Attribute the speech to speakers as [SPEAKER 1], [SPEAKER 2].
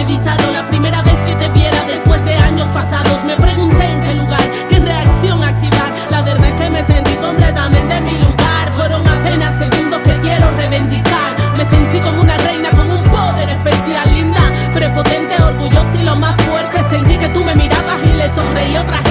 [SPEAKER 1] premeditado. La primera vez que te viera después de años pasados, me pregunté en qué lugar, qué reacción activar. La verdad es que me sentí completamente en mi lugar. Fueron apenas segundos que quiero reivindicar. Me sentí como una reina con un poder especial, linda, prepotente, orgullosa y lo más fuerte. Sentí que tú me mirabas y le sonreí otra